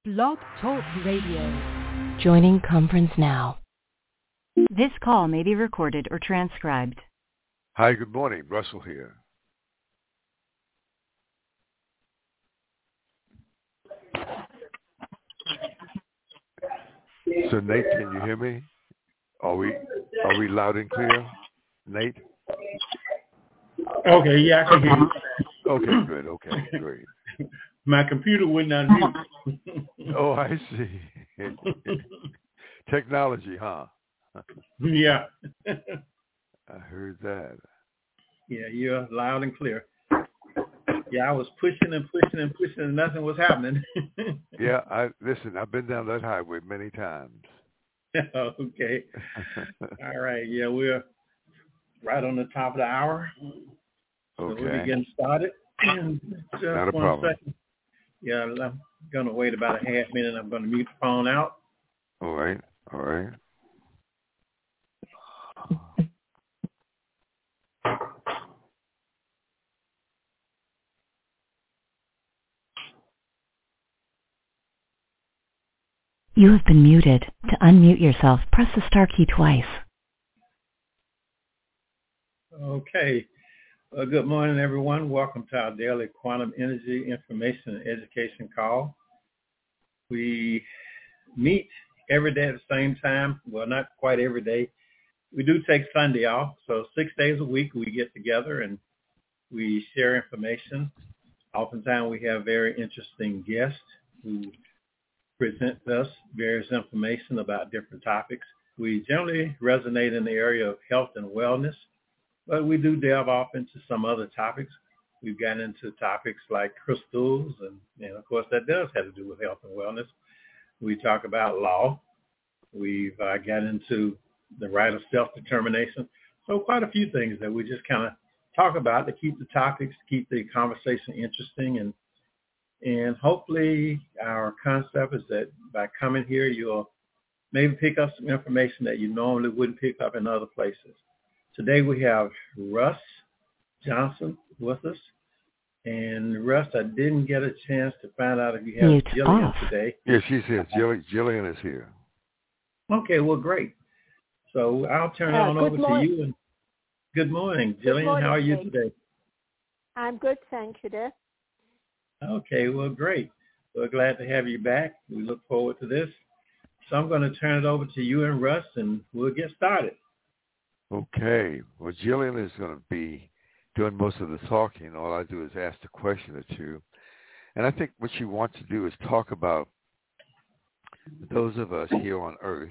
Blog Talk Radio. Joining conference now. This call may be recorded or transcribed. Hi, good morning. Russell here. So Nate, can you hear me? Are we loud and clear, Nate? Okay, yeah, I can hear you. Okay, good. Okay, great. My computer wouldn't unmute. Oh, I see. Technology, huh? Yeah. I heard that. Yeah, you're loud and clear. Yeah, I was pushing and nothing was happening. Yeah, I've been down that highway many times. Okay. All right. Yeah, we're right on the top of the hour. Okay. So we're getting started. Just Not a one problem. second. Yeah, I'm going to wait about a half minute. I'm going to mute the phone out. All right. You have been muted. To unmute yourself, press the star key twice. Okay. Well, good morning, everyone. Welcome to our daily quantum energy information and education call. We meet every day at the same time. Well, not quite every day. We do take Sunday off. So 6 days a week we get together and we share information. Oftentimes we have very interesting guests who present us various information about different topics. We generally resonate in the area of health and wellness, but we do delve off into some other topics. We've gotten into topics like crystals, and of course that does have to do with health and wellness. We talk about law. We've got into the right of self-determination. So quite a few things that we just kind of talk about to keep the topics, keep the conversation interesting. And hopefully our concept is that by coming here, you'll maybe pick up some information that you normally wouldn't pick up in other places. Today we have Russ Johnson with us. And Russ, I didn't get a chance to find out if you have Jillian today. Yeah, she's here. Jillian is here. Okay, well, great. So I'll turn it on over to you. And good morning, Jillian. Good morning, how are you Jake. today? I'm good, thank you, dear. Okay, well, great. We're glad to have you back. We look forward to this. So I'm going to turn it over to you and Russ, and we'll get started. Okay. Well, Jillian is going to be doing most of the talking. All I do is ask a question or two. And I think what she wants to do is talk about those of us here on Earth,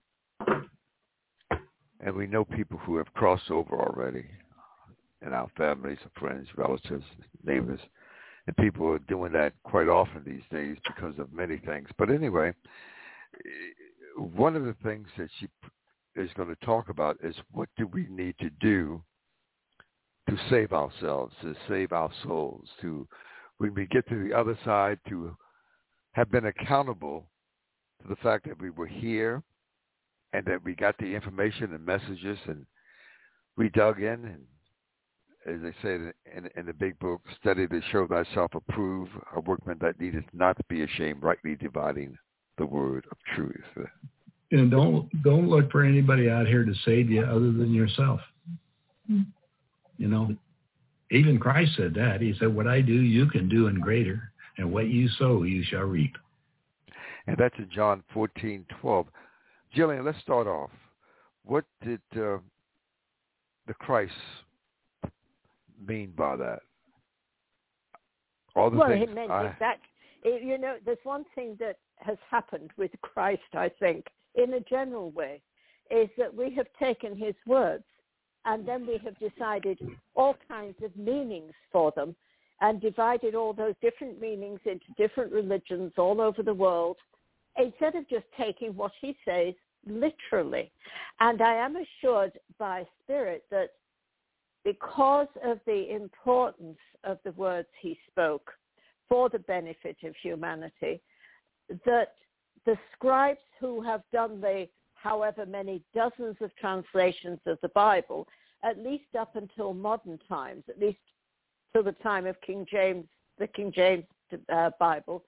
and we know people who have crossed over already in our families, friends, relatives, neighbors, and people are doing that quite often these days because of many things. But anyway, one of the things that she is going to talk about is what do we need to do to save ourselves, to save our souls, to when we get to the other side, to have been accountable to the fact that we were here and that we got the information and messages and we dug in, and as they say in the big book, study to show thyself approved, a workman that needeth not to be ashamed, rightly dividing the word of truth. And don't look for anybody out here to save you other than yourself. You know, even Christ said that. He said, what I do, you can do and greater, and what you sow, you shall reap. And that's in John 14:12. Jillian, let's start off. What did the Christ mean by that? All the things it meant exactly. You know, there's one thing that has happened with Christ, I think, in a general way, is that we have taken his words and then we have decided all kinds of meanings for them and divided all those different meanings into different religions all over the world, instead of just taking what he says literally. And I am assured by Spirit that because of the importance of the words he spoke for the benefit of humanity, that the scribes who have done the however many dozens of translations of the Bible, at least up until modern times, at least till the time of King James, the King James Bible,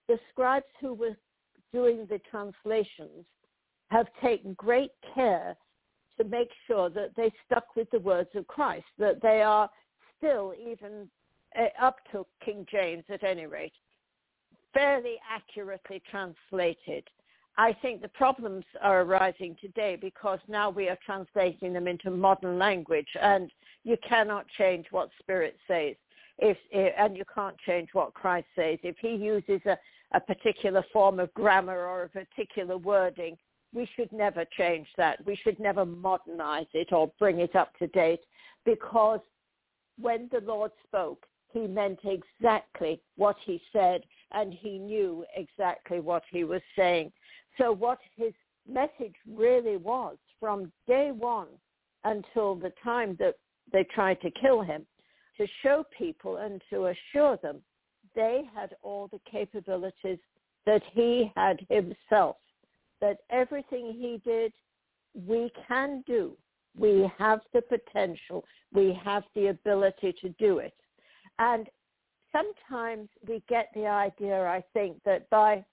the scribes who were doing the translations have taken great care to make sure that they stuck with the words of Christ, that they are still, even up to King James at any rate, fairly accurately translated. I think the problems are arising today because now we are translating them into modern language, and you cannot change what Spirit says, and you can't change what Christ says. If he uses a particular form of grammar or a particular wording, we should never change that. We should never modernize it or bring it up to date, because when the Lord spoke, he meant exactly what he said, and he knew exactly what he was saying. So what his message really was from day one until the time that they tried to kill him, to show people and to assure them they had all the capabilities that he had himself, that everything he did, we can do. We have the potential. We have the ability to do it. And sometimes we get the idea, I think, that by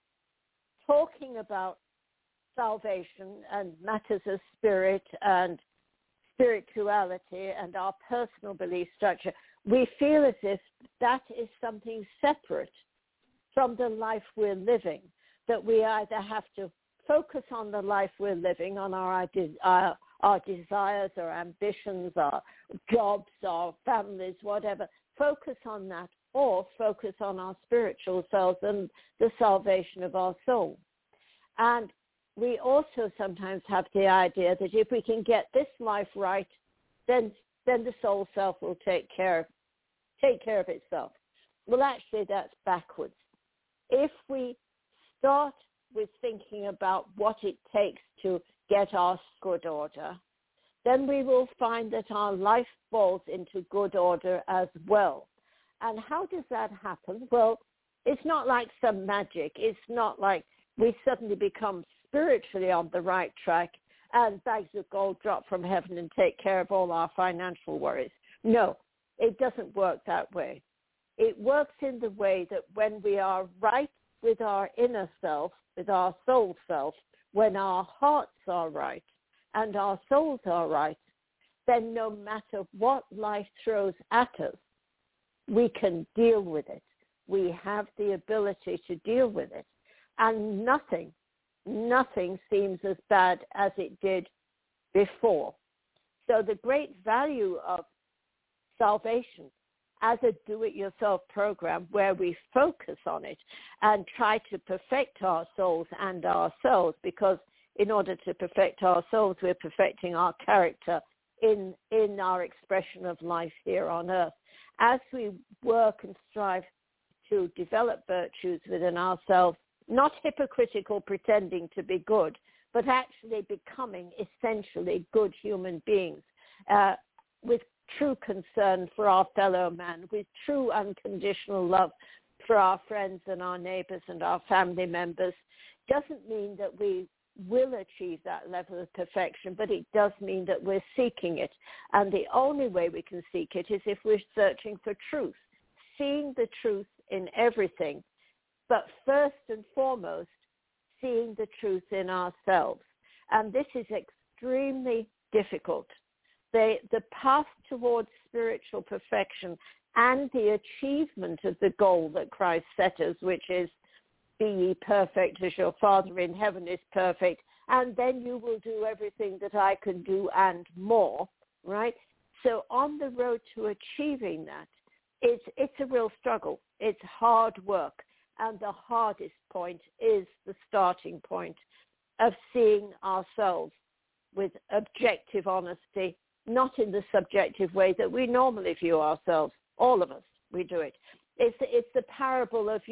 talking about salvation and matters of spirit and spirituality and our personal belief structure, we feel as if that is something separate from the life we're living, that we either have to focus on the life we're living, on our desires, our ambitions, our jobs, our families, whatever, focus on that, or focus on our spiritual selves and the salvation of our soul. And we also sometimes have the idea that if we can get this life right, then the soul self will take care of itself. Well, actually, that's backwards. If we start with thinking about what it takes to get our good order, then we will find that our life falls into good order as well. And how does that happen? Well, it's not like some magic. It's not like we suddenly become spiritually on the right track and bags of gold drop from heaven and take care of all our financial worries. No, it doesn't work that way. It works in the way that when we are right with our inner self, with our soul self, when our hearts are right and our souls are right, then no matter what life throws at us, we can deal with it. We have the ability to deal with it. And nothing seems as bad as it did before. So the great value of salvation as a do-it-yourself program where we focus on it and try to perfect our souls and ourselves, because in order to perfect our souls, we're perfecting our character in our expression of life here on earth. As we work and strive to develop virtues within ourselves, not hypocritical pretending to be good, but actually becoming essentially good human beings with true concern for our fellow man, with true unconditional love for our friends and our neighbors and our family members, doesn't mean that we will achieve that level of perfection, but it does mean that we're seeking it. And the only way we can seek it is if we're searching for truth, seeing the truth in everything, but first and foremost, seeing the truth in ourselves. And this is extremely difficult. The path towards spiritual perfection and the achievement of the goal that Christ set us, which is, be ye perfect as your Father in heaven is perfect, and then you will do everything that I can do and more, right? So on the road to achieving that, it's a real struggle. It's hard work. And the hardest point is the starting point of seeing ourselves with objective honesty, not in the subjective way that we normally view ourselves. All of us, we do it. It's the parable of,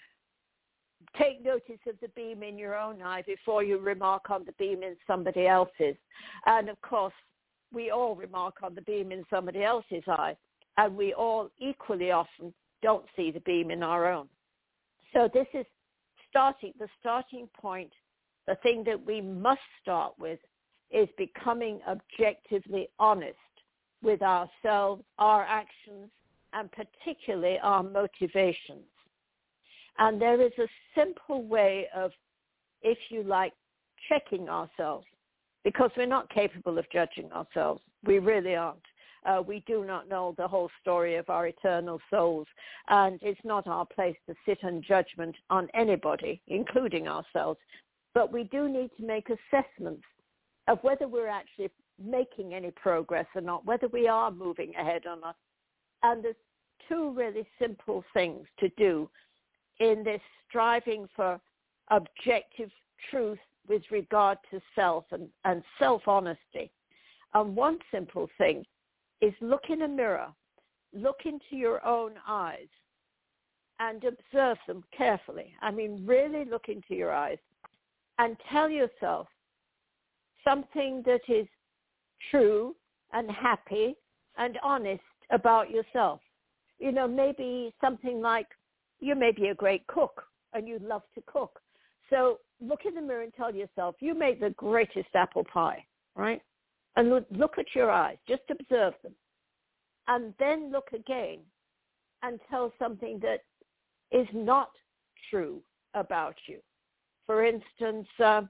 take notice of the beam in your own eye before you remark on the beam in somebody else's. And of course, we all remark on the beam in somebody else's eye, and we all equally often don't see the beam in our own. So this is the starting point. The thing that we must start with is becoming objectively honest with ourselves, our actions, and particularly our motivations. And there is a simple way of, if you like, checking ourselves, because we're not capable of judging ourselves. We really aren't. We do not know the whole story of our eternal souls, and it's not our place to sit in judgment on anybody, including ourselves. But we do need to make assessments of whether we're actually making any progress or not, whether we are moving ahead or not. And there's two really simple things to do in this striving for objective truth with regard to self and self-honesty. And one simple thing is look in a mirror, look into your own eyes and observe them carefully. I mean, really look into your eyes and tell yourself something that is true and happy and honest about yourself. You know, maybe something like, you may be a great cook and you love to cook. So look in the mirror and tell yourself, you made the greatest apple pie, right? And look at your eyes, just observe them. And then look again and tell something that is not true about you. For instance, well,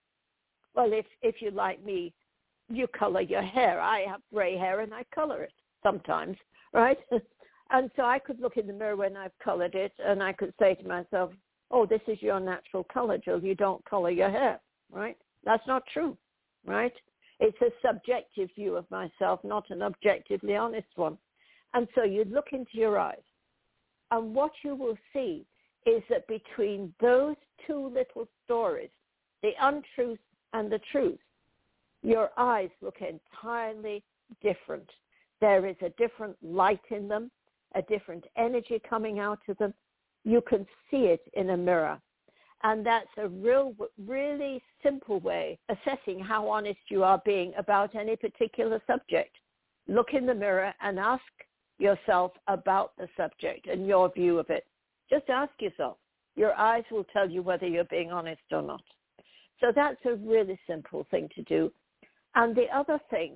if you're like me, you color your hair. I have gray hair and I color it sometimes, right? And so I could look in the mirror when I've colored it and I could say to myself, oh, this is your natural color, Jill. You don't color your hair, right? That's not true, right? It's a subjective view of myself, not an objectively honest one. And so you look into your eyes. And what you will see is that between those two little stories, the untruth and the truth, your eyes look entirely different. There is a different light in them, a different energy coming out of them. You can see it in a mirror. And that's a really simple way assessing how honest you are being about any particular subject. Look in the mirror and ask yourself about the subject and your view of it. Just ask yourself. Your eyes will tell you whether you're being honest or not. So that's a really simple thing to do. And the other thing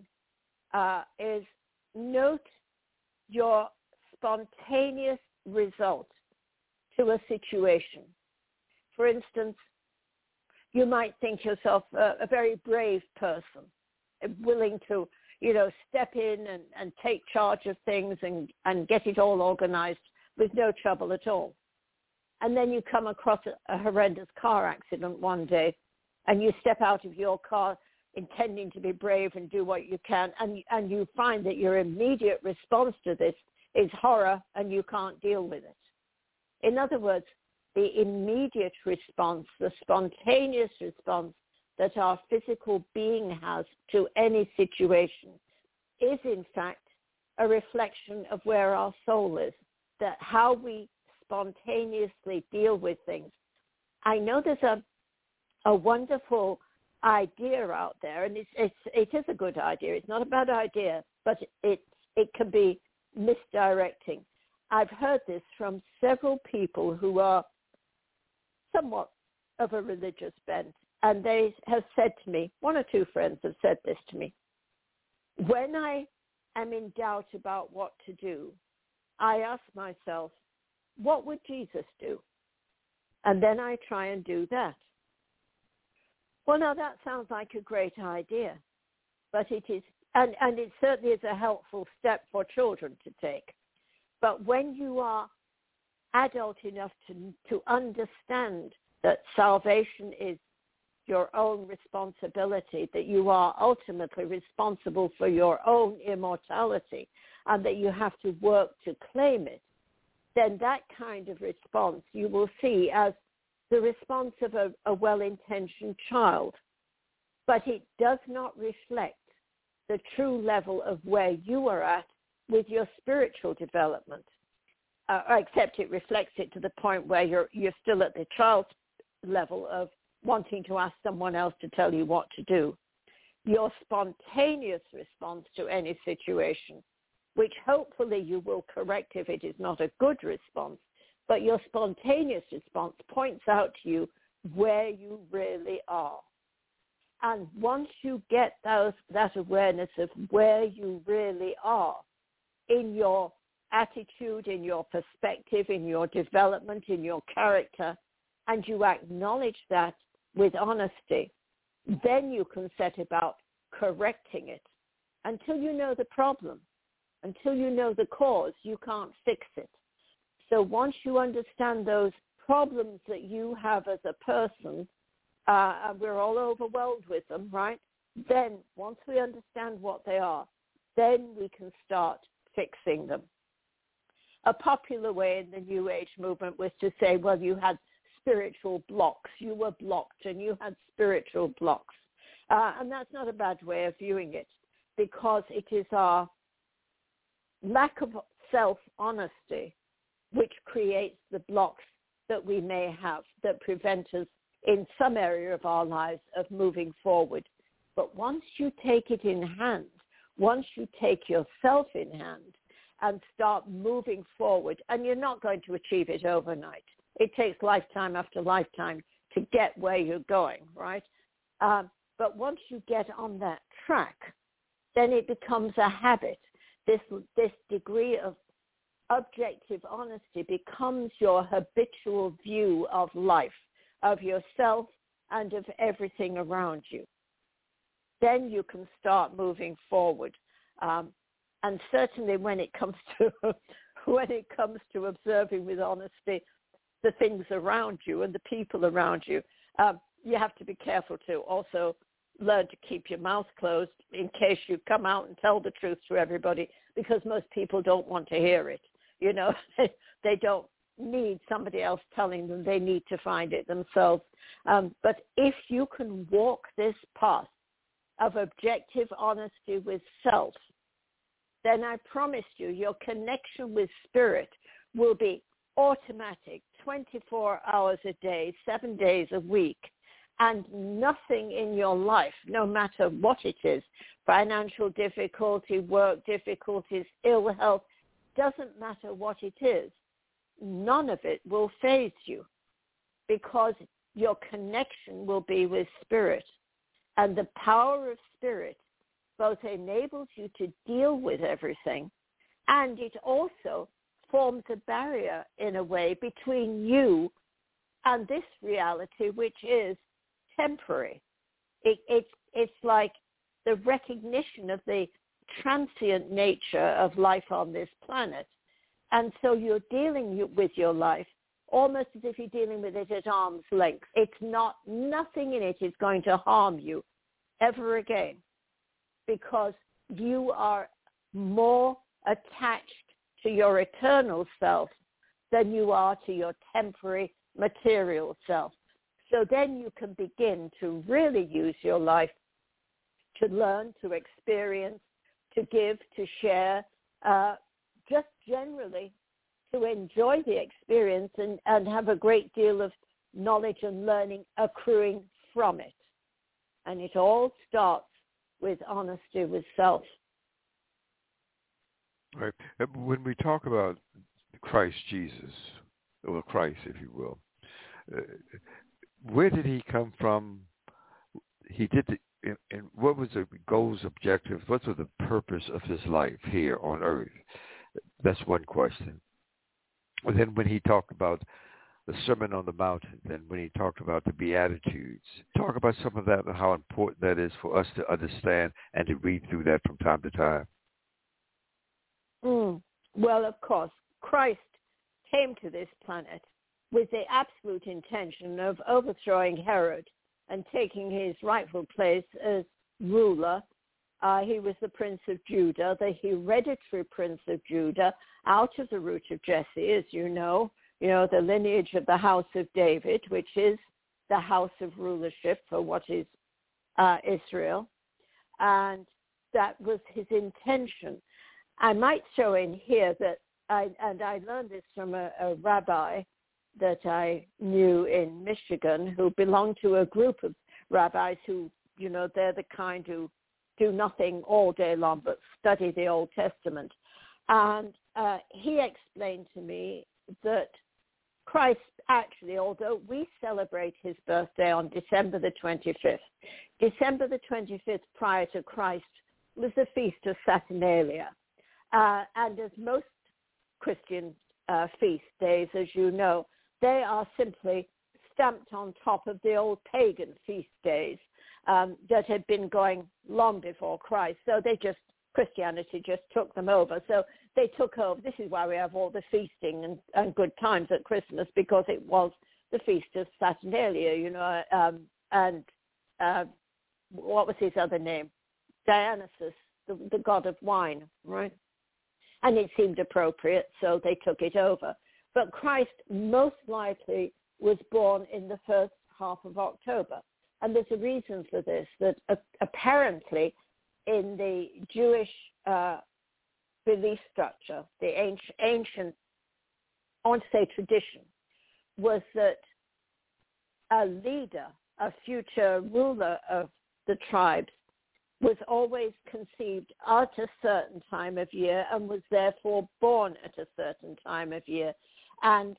is note your spontaneous result to a situation. For instance, you might think yourself a very brave person, willing to, step in and take charge of things and get it all organized with no trouble at all. And then you come across a horrendous car accident one day, and you step out of your car intending to be brave and do what you can, and you find that your immediate response to this is horror and you can't deal with it. In other words, the immediate response, the spontaneous response that our physical being has to any situation is in fact a reflection of where our soul is, that how we spontaneously deal with things. I know there's a wonderful idea out there, and it is a good idea. It's not a bad idea, but it can be misdirecting. I've heard this from several people who are somewhat of a religious bent, and they have said to me, one or two friends have said this to me, when I am in doubt about what to do, I ask myself, what would Jesus do? And then I try and do that. Well, now that sounds like a great idea, but it is, and it certainly is a helpful step for children to take. But when you are adult enough to understand that salvation is your own responsibility, that you are ultimately responsible for your own immortality, and that you have to work to claim it, then that kind of response you will see as the response of a well-intentioned child. But it does not reflect the true level of where you are at with your spiritual development, except it reflects it to the point where you're still at the child's level of wanting to ask someone else to tell you what to do. Your spontaneous response to any situation, which hopefully you will correct if it is not a good response, but your spontaneous response points out to you where you really are. And once you get that awareness of where you really are in your attitude, in your perspective, in your development, in your character, and you acknowledge that with honesty, then you can set about correcting it. Until you know the problem, until you know the cause, you can't fix it. So once you understand those problems that you have as a person, and we're all overwhelmed with them, right? Then once we understand what they are, then we can start fixing them. A popular way in the New Age movement was to say, well, you had spiritual blocks. You were blocked and you had spiritual blocks. And that's not a bad way of viewing it, because it is our lack of self-honesty which creates the blocks that we may have that prevent us in some area of our lives of moving forward. But once you take it in hand, once you take yourself in hand and start moving forward, and you're not going to achieve it overnight. It takes lifetime after lifetime to get where you're going, right? But once you get on that track, then it becomes a habit. This degree of objective honesty becomes your habitual view of life, of yourself, and of everything around you. Then you can start moving forward. And certainly when it comes to observing with honesty the things around you and the people around you, you have to be careful to also learn to keep your mouth closed in case you come out and tell the truth to everybody, because most people don't want to hear it. You know, they don't need somebody else telling them. They need to find it themselves. But if you can walk this path of objective honesty with self, then I promise you your connection with spirit will be automatic, 24 hours a day, 7 days a week, and nothing in your life, no matter what it is, financial difficulty, work difficulties, ill health, doesn't matter what it is, none of it will faze you, because your connection will be with spirit. And the power of spirit both enables you to deal with everything, and it also forms a barrier in a way between you and this reality, which is temporary. It's like the recognition of the transient nature of life on this planet. And so you're dealing with your life almost as if you're dealing with it at arm's length. Nothing in it is going to harm you ever again, because you are more attached to your eternal self than you are to your temporary material self. So then you can begin to really use your life to learn, to experience, to give, to share, just generally to enjoy the experience and have a great deal of knowledge and learning accruing from it. And it all starts with honesty with self. Right. When we talk about Christ Jesus, or Christ, if you will, where did he come from? He did and what was the goals, objectives? What was the purpose of his life here on earth? That's one question. And then when he talked about the Sermon on the Mountain, then when he talked about the Beatitudes, talk about some of that and how important that is for us to understand and to read through that from time to time. Well, of course, Christ came to this planet with the absolute intention of overthrowing Herod and taking his rightful place as ruler. He was the Prince of Judah, the hereditary Prince of Judah, out of the root of Jesse, as you know, the lineage of the house of David, which is the house of rulership for what is Israel. And that was his intention. I might throw in here that I learned this from a rabbi that I knew in Michigan, who belonged to a group of rabbis who, they're the kind who do nothing all day long but study the Old Testament. And he explained to me that Christ actually, although we celebrate his birthday on December the 25th, December the 25th prior to Christ was the feast of Saturnalia. And as most Christian feast days, as you know. They are simply stamped on top of the old pagan feast days that had been going long before Christ. So Christianity just took them over. So they took over. This is why we have all the feasting and good times at Christmas, because it was the feast of Saturnalia, you know, and what was his other name? Dionysus, the god of wine, right? And it seemed appropriate, so they took it over. But Christ most likely was born in the first half of October. And there's a reason for this, that apparently in the Jewish belief structure, the ancient, I want to say tradition, was that a leader, a future ruler of the tribes, was always conceived at a certain time of year and was therefore born at a certain time of year. And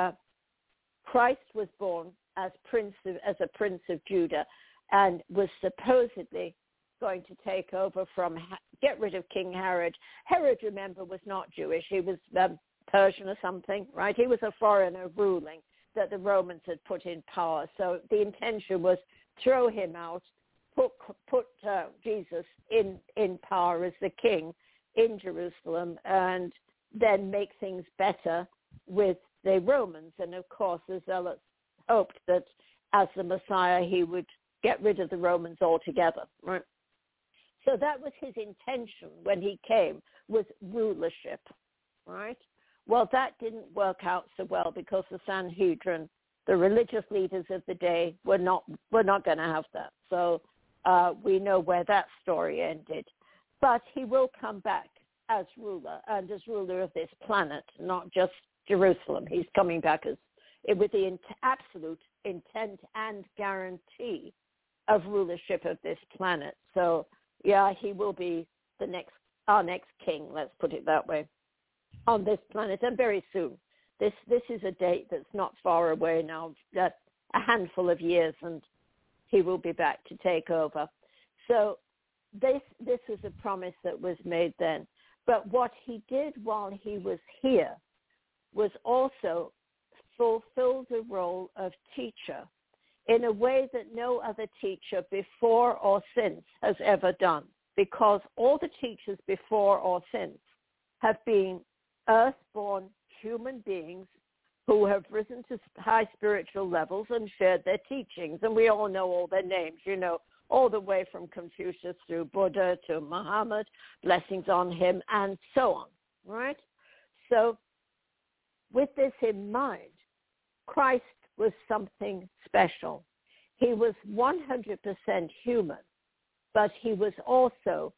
Christ was born as a prince of Judah, and was supposedly going to take over get rid of King Herod. Herod, remember, was not Jewish. He was Persian or something, right? He was a foreigner ruling that the Romans had put in power. So the intention was throw him out, put Jesus in power as the king in Jerusalem, and then make things better with the Romans. And of course, the Zealots hoped that as the Messiah, he would get rid of the Romans altogether, right? So that was his intention when he came, was rulership, right? Well, that didn't work out so well, because the Sanhedrin, the religious leaders of the day, were not going to have that. So we know where that story ended. But he will come back as ruler, and as ruler of this planet, not just Jerusalem. He's coming back with the absolute intent and guarantee of rulership of this planet. So, yeah, he will be our next king, let's put it that way, on this planet, and very soon. This is a date that's not far away now, a handful of years, and he will be back to take over. So this is a promise that was made then. But what he did while he was here was also fulfill the role of teacher in a way that no other teacher before or since has ever done, because all the teachers before or since have been earth-born human beings who have risen to high spiritual levels and shared their teachings. And we all know all their names, you know, all the way from Confucius through Buddha to Muhammad, blessings on him, and so on, right? So with this in mind, Christ was something special. He was 100% human, but he was also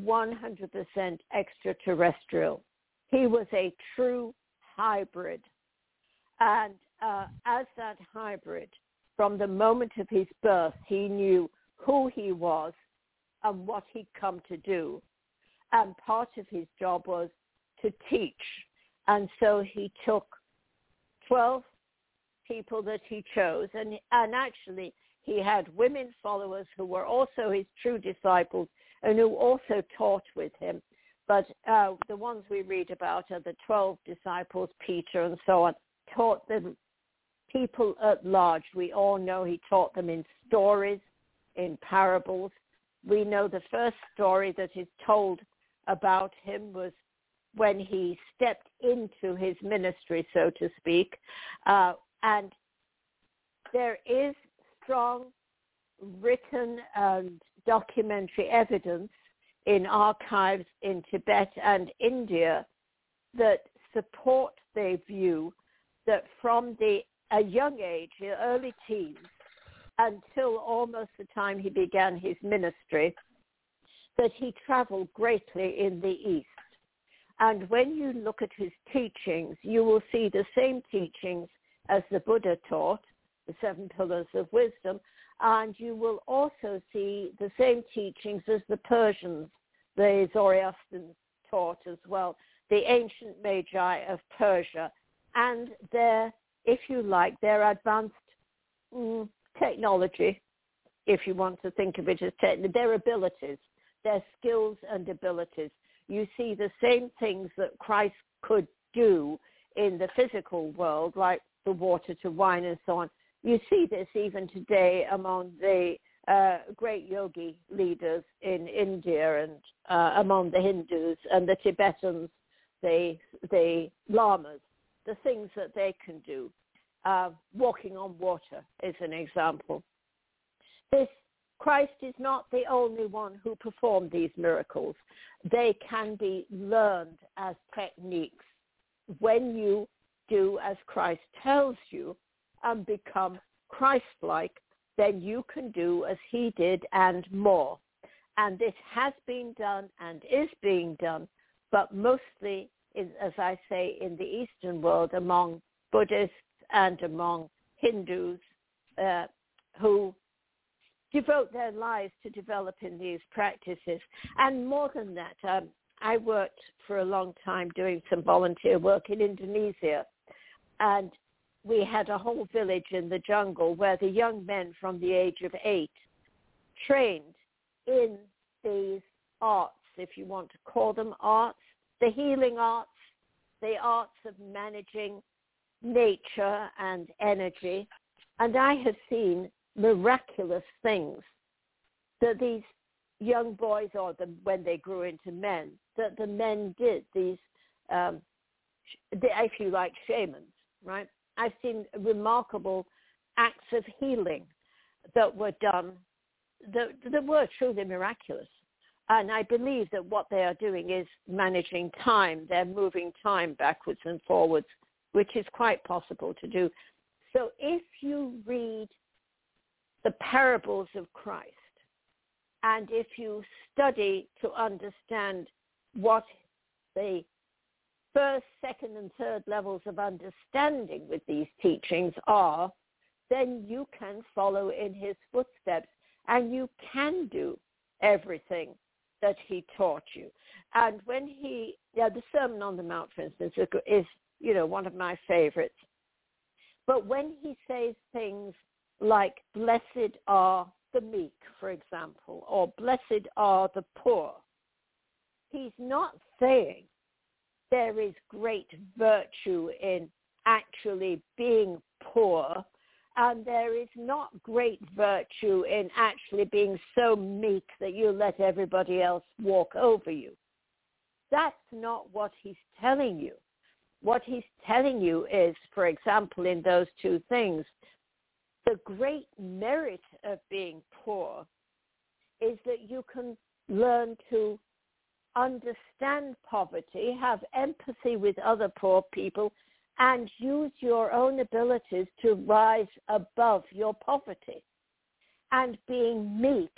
100% extraterrestrial. He was a true hybrid. And as that hybrid, from the moment of his birth, he knew who he was and what he'd come to do. And part of his job was to teach. And so he took 12 people that he chose, and actually he had women followers who were also his true disciples and who also taught with him. But the ones we read about are the 12 disciples, Peter and so on, taught the people at large. We all know he taught them in stories, in parables. We know the first story that is told about him was when he stepped into his ministry, so to speak. And there is strong written and documentary evidence in archives in Tibet and India that support the view that from a young age, early teens, until almost the time he began his ministry, that he traveled greatly in the East. And when you look at his teachings, you will see the same teachings as the Buddha taught, the 7 pillars of wisdom, and you will also see the same teachings as the Persians, the Zoroastrians taught as well, the ancient magi of Persia, and their, if you like, their advanced technology, if you want to think of it as their abilities, their skills and abilities. You see the same things that Christ could do in the physical world, like the water to wine and so on. You see this even today among the great yogi leaders in India and among the Hindus and the Tibetans, the lamas, the things that they can do. Walking on water is an example. Christ is not the only one who performed these miracles. They can be learned as techniques when you do as Christ tells you and become Christ-like. Then you can do as he did and more. And this has been done and is being done, but mostly, as I say, in the Eastern world among Buddhists and among Hindus who devote their lives to developing these practices. And more than that, I worked for a long time doing some volunteer work in Indonesia, and we had a whole village in the jungle where the young men from the age of 8 trained in these arts, if you want to call them arts, the healing arts, the arts of managing nature and energy. And I have seen miraculous things that these young boys, or when they grew into men, that the men did, these, if you like, shamans, right? I've seen remarkable acts of healing that were done that were truly miraculous. And I believe that what they are doing is managing time. They're moving time backwards and forwards, which is quite possible to do. So if you read the parables of Christ, and if you study to understand what the first, second, and third levels of understanding with these teachings are, then you can follow in his footsteps, and you can do everything that he taught you. And when the Sermon on the Mount, for instance, is one of my favorites. But when he says things like, blessed are the meek, for example, or blessed are the poor, he's not saying there is great virtue in actually being poor, and there is not great virtue in actually being so meek that you let everybody else walk over you. That's not what he's telling you. What he's telling you is, for example, in those two things, the great merit of being poor is that you can learn to understand poverty, have empathy with other poor people, and use your own abilities to rise above your poverty. And being meek,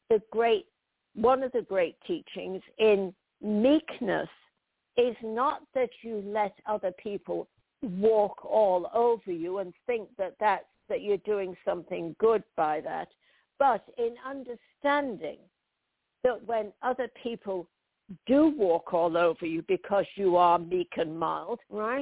one of the great teachings in meekness is not that you let other people walk all over you and think that you're doing something good by that, but in understanding that when other people do walk all over you because you are meek and mild, right?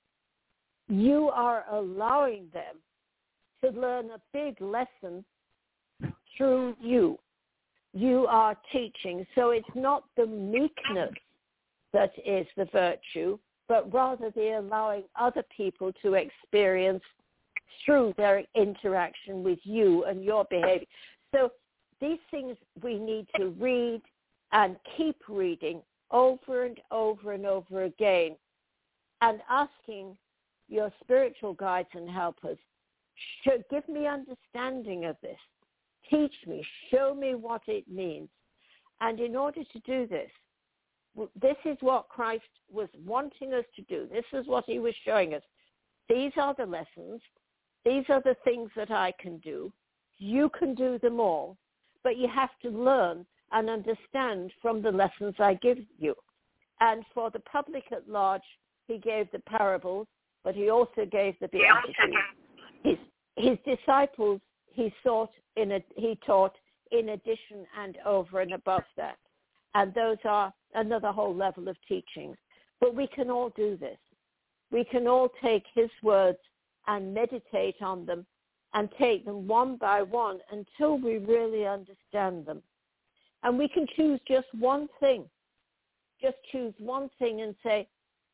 You are allowing them to learn a big lesson through you. You are teaching. So it's not the meekness that is the virtue, but rather the allowing other people to experience through their interaction with you and your behavior. So these things we need to read and keep reading over and over and over again, and asking your spiritual guides and helpers, give me understanding of this. Teach me, show me what it means. And in order to do this, this is what Christ was wanting us to do. This is what he was showing us. These are the lessons. These are the things that I can do. You can do them all, but you have to learn and understand from the lessons I give you. And for the public at large, he gave the parables, but he also gave the Beatitudes. His disciples, he taught in addition and over and above that. And those are another whole level of teachings. But we can all do this. We can all take his words and meditate on them and take them one by one until we really understand them. And we can choose just one thing. Just choose one thing and say,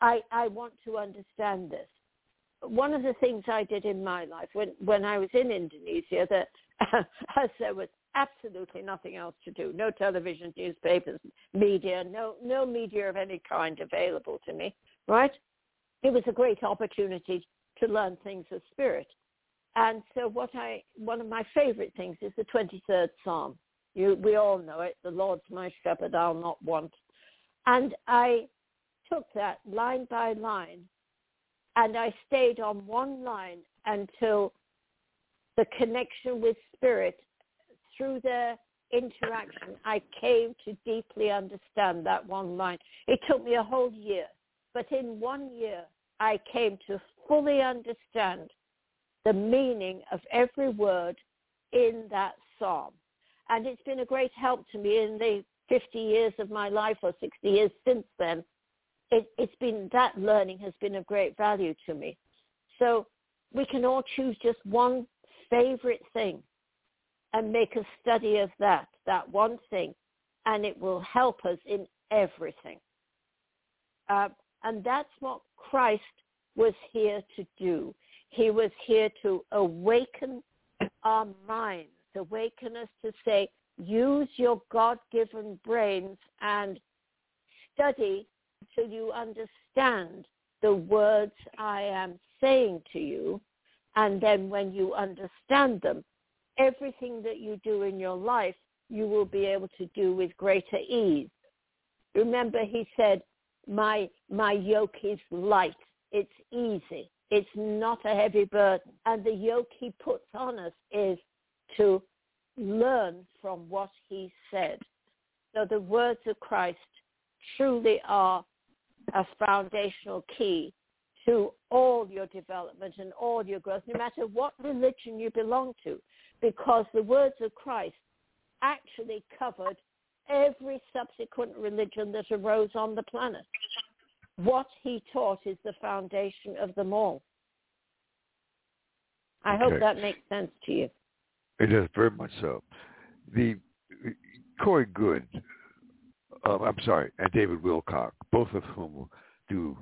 I want to understand this. One of the things I did in my life when I was in Indonesia, that as there was absolutely nothing else to do, no television, newspapers, media, no media of any kind available to me, right? It was a great opportunity to learn things of spirit. And so one of my favorite things is the 23rd Psalm. We all know it, the Lord's my shepherd, I'll not want. And I took that line by line, and I stayed on one line until the connection with spirit, through their interaction, I came to deeply understand that one line. It took me a whole year, but in 1 year, I came to fully understand the meaning of every word in that psalm. And it's been a great help to me in the 50 years of my life, or 60 years since then. It's been, that learning has been of great value to me. So we can all choose just one favorite thing and make a study of that one thing, and it will help us in everything. And that's what Christ was here to do. He was here to awaken our minds, awaken us to say, use your God-given brains and study till you understand the words I am saying to you. And then when you understand them, everything that you do in your life, you will be able to do with greater ease. Remember, he said, my yoke is light. It's easy. It's not a heavy burden. And the yoke he puts on us is to learn from what he said. So the words of Christ truly are a foundational key to all your development and all your growth, no matter what religion you belong to, because the words of Christ actually covered every subsequent religion that arose on the planet. What he taught is the foundation of them all. I hope that makes sense to you. It does, very much so. The Corey Goode, and David Wilcock, both of whom do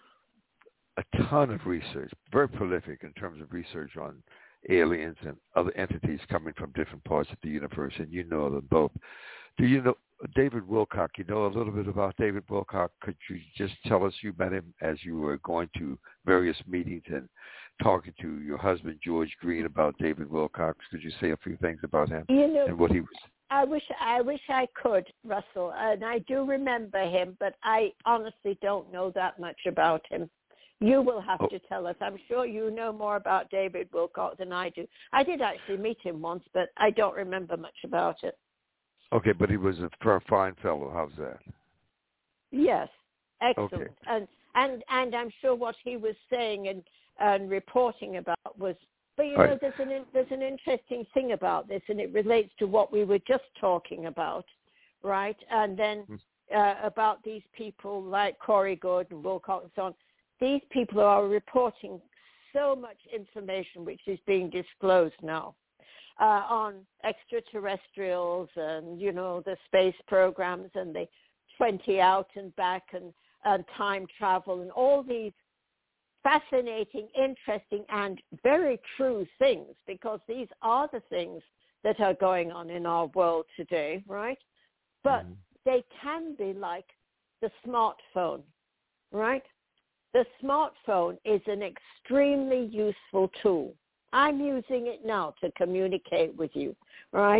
a ton of research, very prolific in terms of research on aliens and other entities coming from different parts of the universe, and you know them both. Do you know David Wilcock? You know a little bit about David Wilcock. Could you just tell us, you met him as you were going to various meetings and talking to your husband, George Green, about David Wilcock? Could you say a few things about him and what he was? I wish I could, Russell, and I do remember him, but I honestly don't know that much about him. You will have to tell us. I'm sure you know more about David Wilcock than I do. I did actually meet him once, but I don't remember much about it. Okay, but he was a fine fellow. How's that? Yes, excellent. Okay. And I'm sure what he was saying and reporting about was. But you know, there's an interesting thing about this, and it relates to what we were just talking about, right? And then about these people like Corey Goode and Wilcock and so on. These people are reporting so much information which is being disclosed now on extraterrestrials and, you know, the space programs and the 20 out and back and time travel and all these fascinating, interesting, and very true things, because these are the things that are going on in our world today, right? But they can be like the smartphone, right? The smartphone is an extremely useful tool. I'm using it now to communicate with you, right?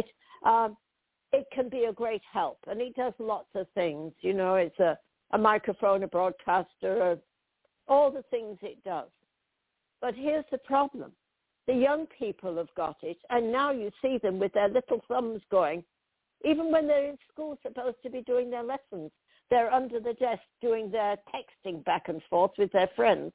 It can be a great help, and it does lots of things. You know, it's a microphone, a broadcaster, all the things it does. But here's the problem. The young people have got it, and now you see them with their little thumbs going. Even when they're in school, supposed to be doing their lessons, they're under the desk doing their texting back and forth with their friends.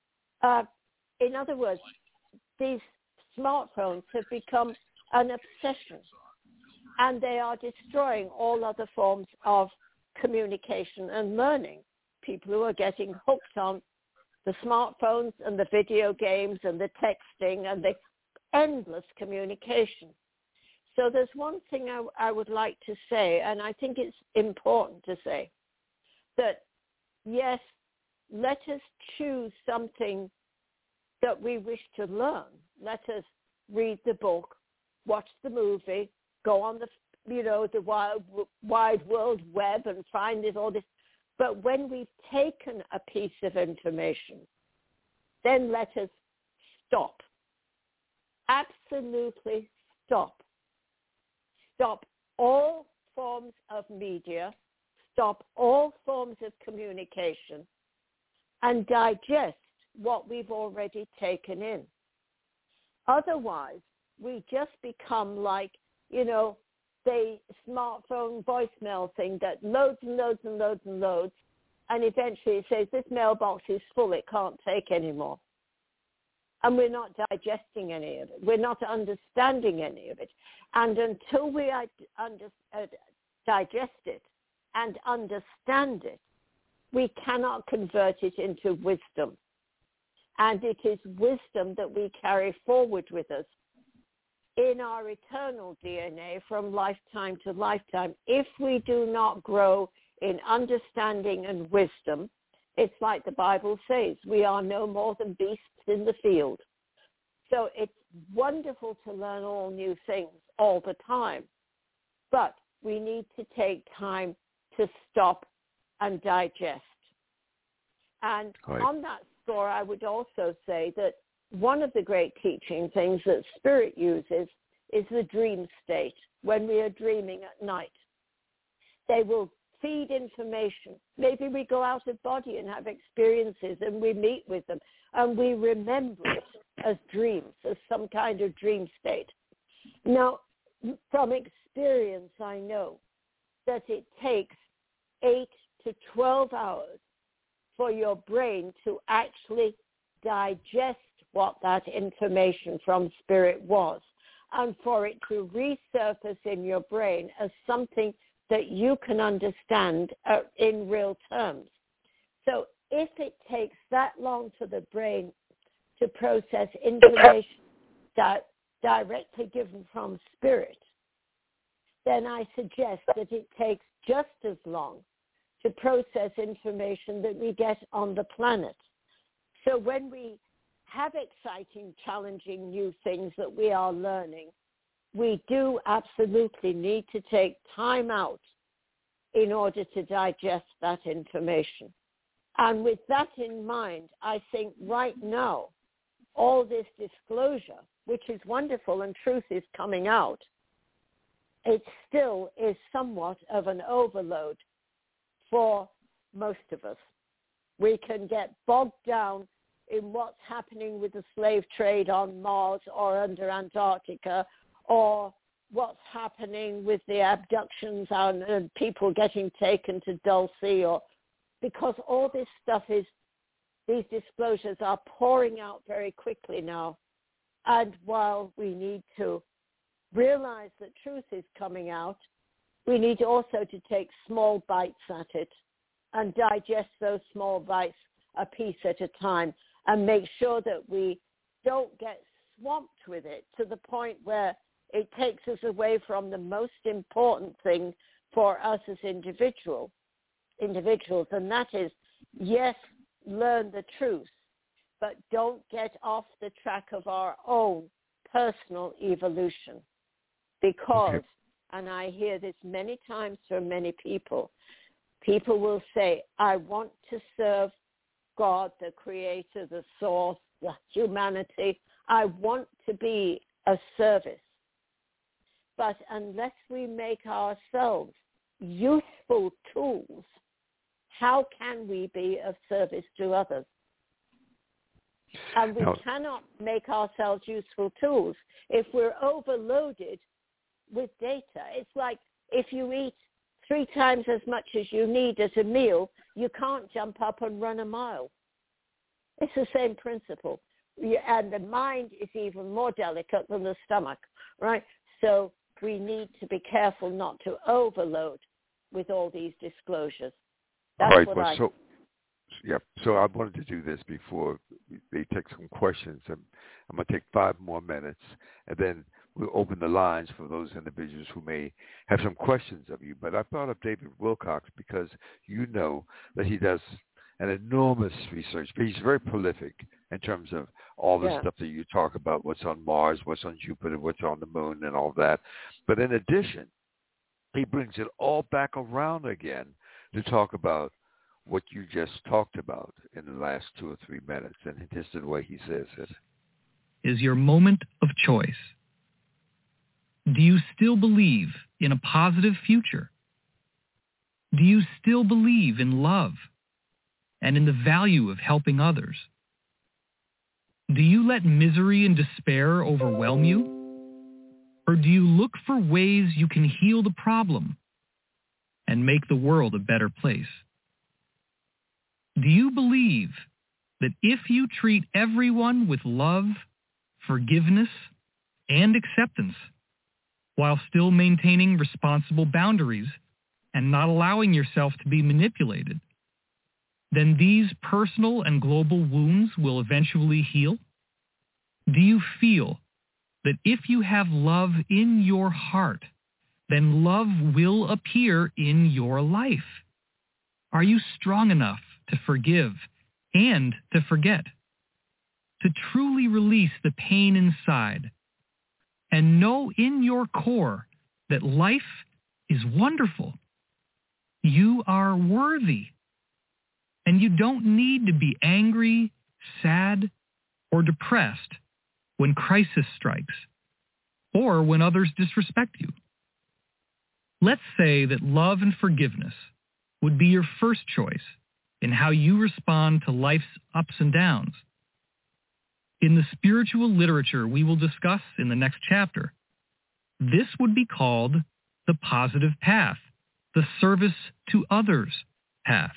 In other words, these smartphones have become an obsession, and they are destroying all other forms of communication and learning. People who are getting hooked on the smartphones and the video games and the texting and the endless communication. So there's one thing I would like to say, and I think it's important to say, that yes, let us choose something that we wish to learn. Let us read the book, watch the movie, go on the wide world web and find all this. But when we've taken a piece of information, then let us stop. Absolutely stop. Stop all forms of media, stop all forms of communication, and digest what we've already taken in. Otherwise, we just become like, the smartphone voicemail thing that loads and loads and loads and loads, and eventually it says, this mailbox is full, it can't take anymore. And we're not digesting any of it. We're not understanding any of it. And until we digest it and understand it, we cannot convert it into wisdom. And it is wisdom that we carry forward with us in our eternal DNA from lifetime to lifetime. If we do not grow in understanding and wisdom, it's like the Bible says, we are no more than beasts in the field. So it's wonderful to learn all new things all the time, but we need to take time to stop and digest. And on that score, I would also say that one of the great teaching things that Spirit uses is the dream state, when we are dreaming at night. They will feed information. Maybe we go out of body and have experiences and we meet with them and we remember it as dreams, as some kind of dream state. Now, from experience, I know that it takes 8 to 12 hours for your brain to actually digest what that information from Spirit was, and for it to resurface in your brain as something that you can understand in real terms. So if it takes that long for the brain to process information that directly given from Spirit, then I suggest that it takes just as long to process information that we get on the planet. So when we have exciting, challenging new things that we are learning, we do absolutely need to take time out in order to digest that information. And with that in mind, I think right now, all this disclosure, which is wonderful and truth is coming out, it still is somewhat of an overload for most of us. We can get bogged down in what's happening with the slave trade on Mars or under Antarctica, or what's happening with the abductions and people getting taken to Dulce, or because all this stuff is, these disclosures are pouring out very quickly now. And while we need to realize that truth is coming out, we need also to take small bites at it and digest those small bites a piece at a time, and make sure that we don't get swamped with it to the point where it takes us away from the most important thing for us as individuals, and that is, yes, learn the truth, but don't get off the track of our own personal evolution. Because, and I hear this many times from many people, people will say, I want to serve God, the creator, the source, the humanity. I want to be a service. But unless we make ourselves useful tools, how can we be of service to others? And we cannot make ourselves useful tools if we're overloaded with data. It's like if you eat 3 times as much as you need at a meal, you can't jump up and run a mile. It's the same principle. And the mind is even more delicate than the stomach, right? So we need to be careful not to overload with all these disclosures. That's right, what but so I wanted to do this before they take some questions. And I'm going to take 5 more minutes, and then we'll open the lines for those individuals who may have some questions of you. But I thought of David Wilcock because you know that he does an enormous research. But he's very prolific in terms of all the stuff that you talk about, what's on Mars, what's on Jupiter, what's on the moon, and all that. But in addition, he brings it all back around again to talk about what you just talked about in the last 2 or 3 minutes. And this is the way he says it. Is your moment of choice. Do you still believe in a positive future? Do you still believe in love and in the value of helping others? Do you let misery and despair overwhelm you? Or do you look for ways you can heal the problem and make the world a better place? Do you believe that if you treat everyone with love, forgiveness, and acceptance, while still maintaining responsible boundaries and not allowing yourself to be manipulated, then these personal and global wounds will eventually heal? Do you feel that if you have love in your heart, then love will appear in your life? Are you strong enough to forgive and to forget, to truly release the pain inside, and know in your core that life is wonderful? You are worthy, and you don't need to be angry, sad, or depressed when crisis strikes, or when others disrespect you. Let's say that love and forgiveness would be your first choice in how you respond to life's ups and downs. In the spiritual literature we will discuss in the next chapter, this would be called the positive path, the service to others path.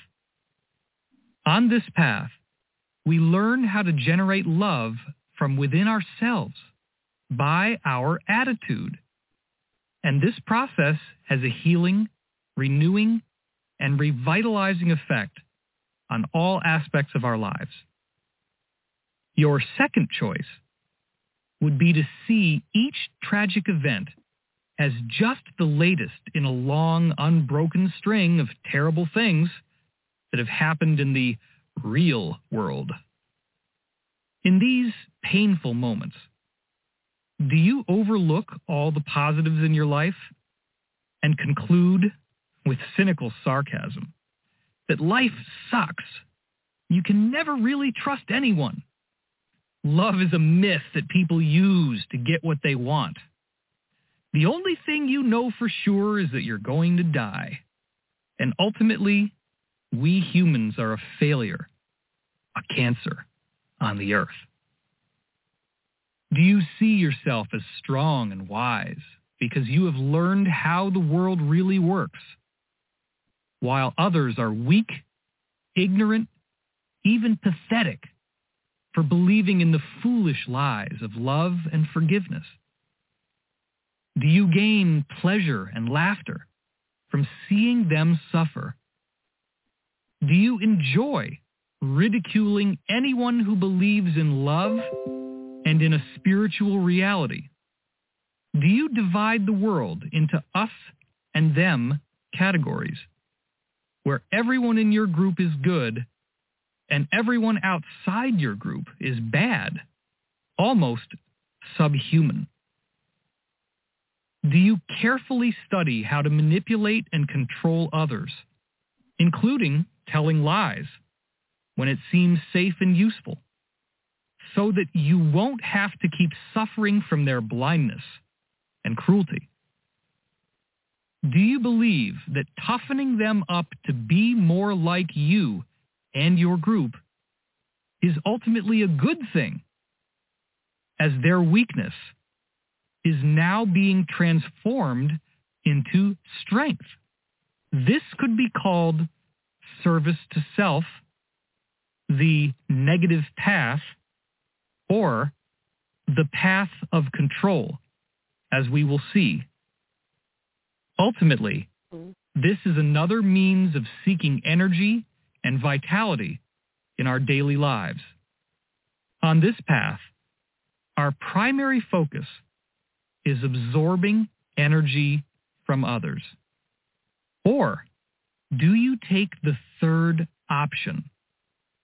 On this path, we learn how to generate love from within ourselves by our attitude. And this process has a healing, renewing, and revitalizing effect on all aspects of our lives. Your second choice would be to see each tragic event as just the latest in a long, unbroken string of terrible things that have happened in the real world. In these painful moments, do you overlook all the positives in your life and conclude with cynical sarcasm that life sucks? You can never really trust anyone. Love is a myth that people use to get what they want. The only thing you know for sure is that you're going to die. And ultimately, we humans are a failure, a cancer on the earth. Do you see yourself as strong and wise because you have learned how the world really works, while others are weak, ignorant, even pathetic for believing in the foolish lies of love and forgiveness? Do you gain pleasure and laughter from seeing them suffer? Do you enjoy ridiculing anyone who believes in love and in a spiritual reality? Do you divide the world into us and them categories, where everyone in your group is good and everyone outside your group is bad, almost subhuman? Do you carefully study how to manipulate and control others, including telling lies when it seems safe and useful, so that you won't have to keep suffering from their blindness and cruelty? Do you believe that toughening them up to be more like you and your group is ultimately a good thing, as their weakness is now being transformed into strength? This could be called service to self, the negative path, or the path of control, as we will see. Ultimately, this is another means of seeking energy and vitality in our daily lives. On this path, our primary focus is absorbing energy from others. Or do you take the third option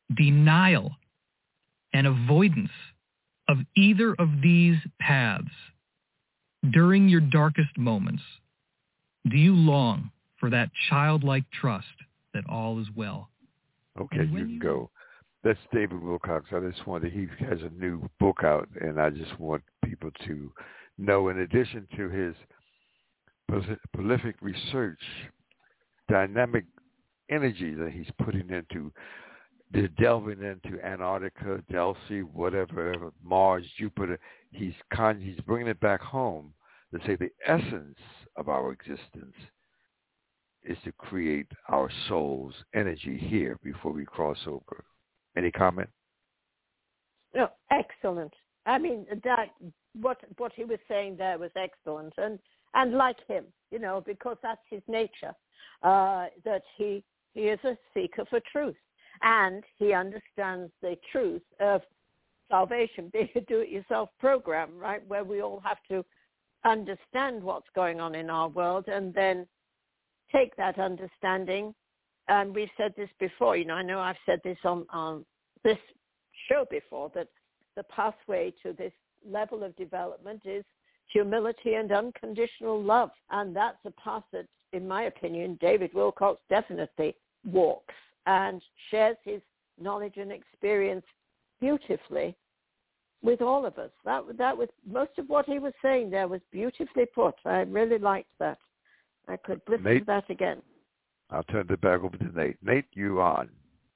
denial, and avoidance of either of these paths during your darkest moments? Do you long for that childlike trust that all is well? Okay, you can go. That's David Wilcox. He has a new book out, and I just want people to know, in addition to his prolific research, dynamic energy that he's putting into, delving into Antarctica, Delphi, whatever, Mars, Jupiter, he's bringing it back home to say the essence of our existence is to create our soul's energy here before we cross over. Any comment? No, excellent. I mean, that what he was saying there was excellent, and like him, because that's his nature, that he is a seeker for truth, and he understands the truth of salvation being a do-it-yourself program, right, where we all have to understand what's going on in our world and then take that understanding. And we've said this before, I know I've said this on this show before, that the pathway to this level of development is humility and unconditional love. And that's a path that, in my opinion, David Wilcox definitely walks and shares his knowledge and experience beautifully with all of us. That was most of what he was saying there was beautifully put. I really liked that. I could listen to that again. I'll turn it back over to Nate. Nate, you on.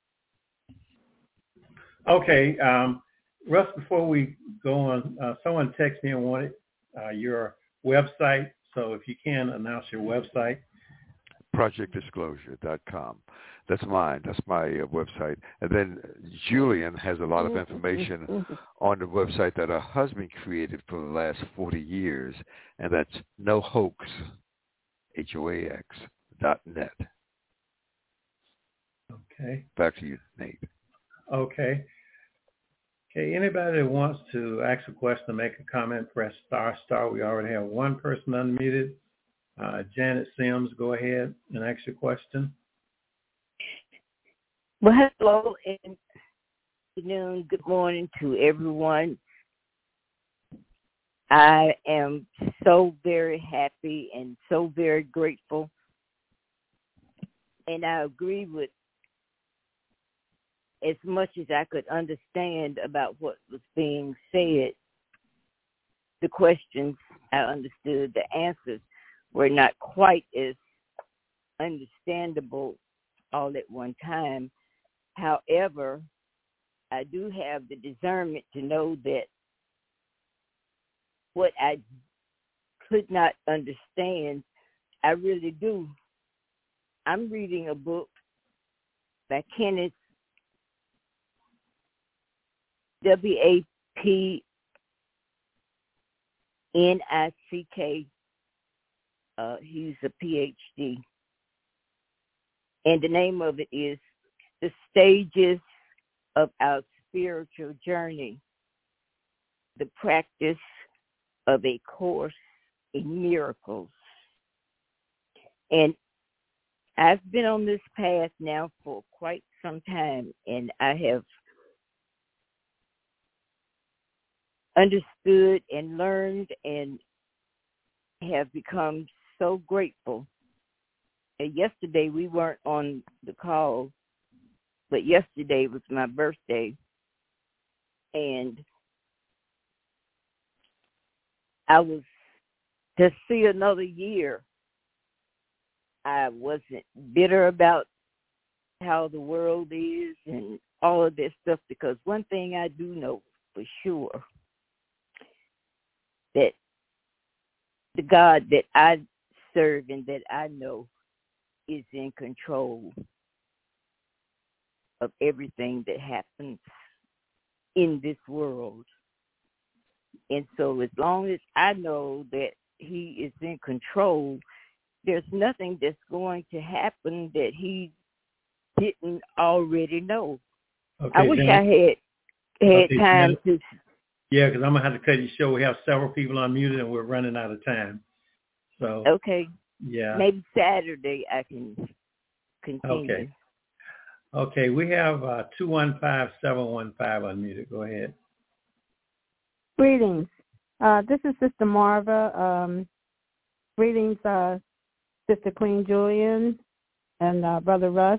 Okay. Russ, before we go on, someone texted me and wanted your website. So if you can, announce your website. ProjectDisclosure.com. That's mine. That's my website. And then Julian has a lot of information on the website that her husband created for the last 40 years, and that's NoHoax, HOAX.net. Okay. Back to you, Nate. Okay. Anybody that wants to ask a question or make a comment, press star. We already have one person unmuted. Janet Sims, go ahead and ask your question. Well, hello and good afternoon, good morning to everyone. I am so very happy and so very grateful. And I agree with as much as I could understand about what was being said. The questions I understood, the answers were not quite as understandable all at one time. However, I do have the discernment to know that what I could not understand, I really do. I'm reading a book by Kenneth Wapnick, he's a PhD. And the name of it is The Stages of Our Spiritual Journey, the Practice of a Course in Miracles. And I've been on this path now for quite some time, and I have understood and learned and have become so grateful. And yesterday we weren't on the call, but yesterday was my birthday, and I was to see another year. I wasn't bitter about how the world is and all of this stuff, because one thing I do know for sure, that the God that I serve and that I know is in control of everything that happens in this world. And so as long as I know that he is in control, there's nothing that's going to happen that he didn't already know. Okay, I wish I had time to... Yeah, because I'm going to have to cut you short. We have several people unmuted and we're running out of time. So okay. Yeah. Maybe Saturday I can continue. Okay. Okay, we have 215-715 unmuted. Go ahead. Greetings. This is Sister Marva. Greetings, Sister Queen Julian and Brother Russ.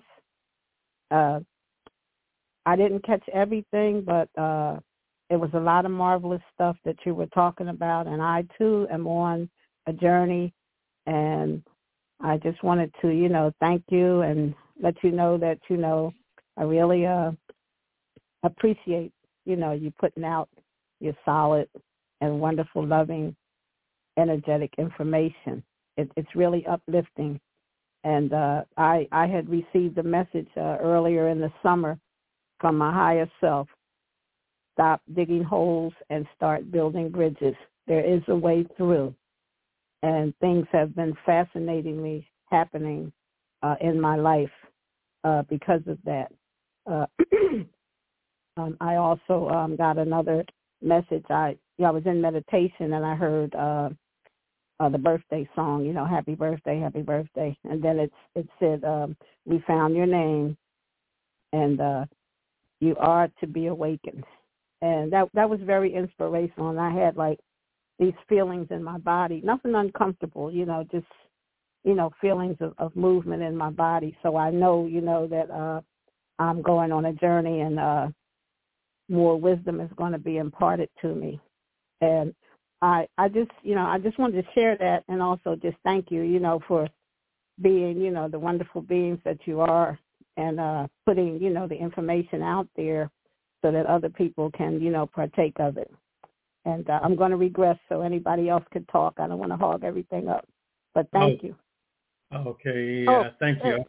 I didn't catch everything, but it was a lot of marvelous stuff that you were talking about, and I, too, am on a journey, and I just wanted to, thank you and let you know that, I really appreciate, you putting out your solid and wonderful, loving, energetic information. It's really uplifting. And I had received a message earlier in the summer from my higher self. Stop digging holes and start building bridges. There is a way through. And things have been fascinatingly happening in my life because of that. I also got another message. I was in meditation and I heard the birthday song, happy birthday, happy birthday. And then it said, we found your name and you are to be awakened. And that was very inspirational. And I had like these feelings in my body, nothing uncomfortable, just, feelings of movement in my body. So I know, that I'm going on a journey and more wisdom is going to be imparted to me. And I just wanted to share that and also just thank you, for being, the wonderful beings that you are and putting, the information out there so that other people can, partake of it. And I'm going to regress so anybody else could talk. I don't want to hog everything up. But thank you. Okay, thank you.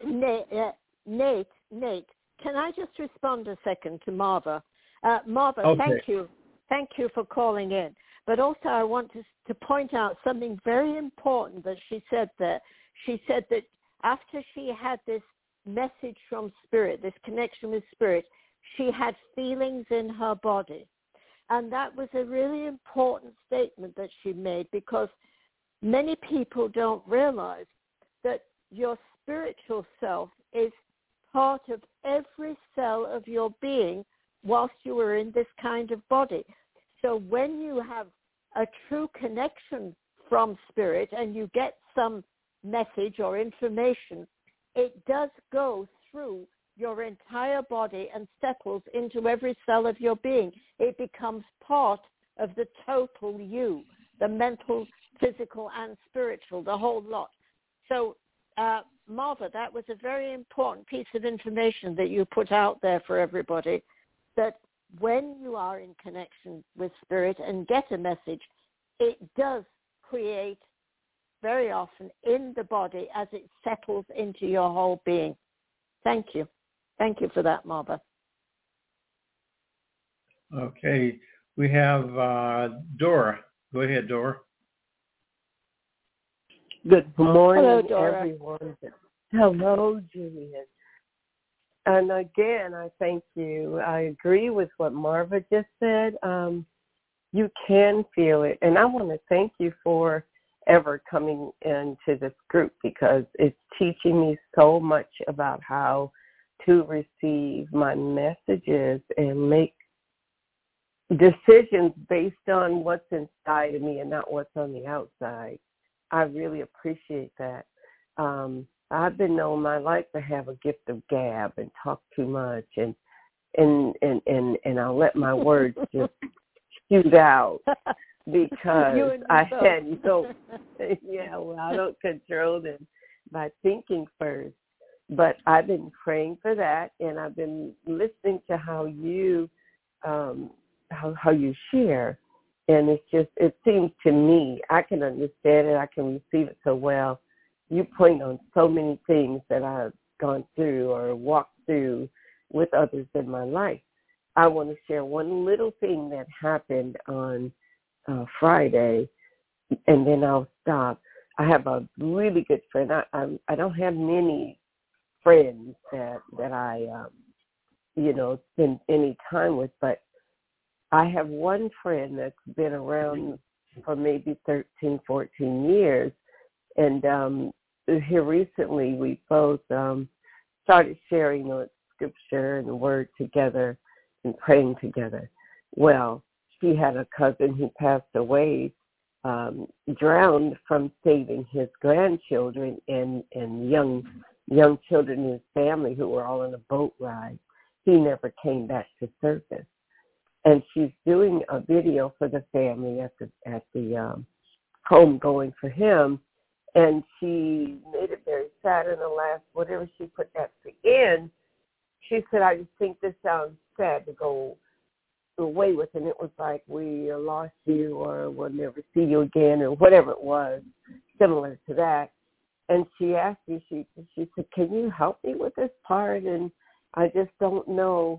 Nate, can I just respond a second to Marva? Marva, okay. Thank you for calling in. But also I want to point out something very important that she said there. She said that after she had this message from Spirit, this connection with Spirit, she had feelings in her body. And that was a really important statement that she made because many people don't realize that your spiritual self is part of every cell of your being whilst you are in this kind of body. So when you have a true connection from Spirit and you get some message or information, it does go through your entire body and settles into every cell of your being. It becomes part of the total you, the mental, physical, and spiritual, the whole lot. So, Marva, that was a very important piece of information that you put out there for everybody, that when you are in connection with Spirit and get a message, it does create very often in the body as it settles into your whole being. Thank you. Thank you for that, Marva. Okay. We have Dora. Go ahead, Dora. Good morning, hello, Dora. Everyone. Hello, Julian. And again, I thank you. I agree with what Marva just said. You can feel it. And I want to thank you for ever coming into this group because it's teaching me so much about how to receive my messages and make decisions based on what's inside of me and not what's on the outside. I really appreciate that. I've been known my life to have a gift of gab and talk too much and I'll let my words just shoot out because I don't control them by thinking first. But I've been praying for that, and I've been listening to how you how you share, and it seems to me I can understand it, I can receive it so well. You point on so many things that I've gone through or walked through with others in my life. I want to share one little thing that happened on Friday, and then I'll stop. I have a really good friend. I don't have many friends that I, spend any time with, but I have one friend that's been around for maybe 13, 14 years. And here recently we both started sharing scripture and the word together and praying together. Well, she had a cousin who passed away, drowned from saving his grandchildren and young children in his family who were all on a boat ride. He never came back to surface. And she's doing a video for the family at the home going for him. And she made it very sad in the last, whatever she put at the end. She said, I just think this sounds sad to go away with. And it was like, we lost you or we'll never see you again or whatever it was, similar to that. And she asked me, she said, can you help me with this part? And I just don't know.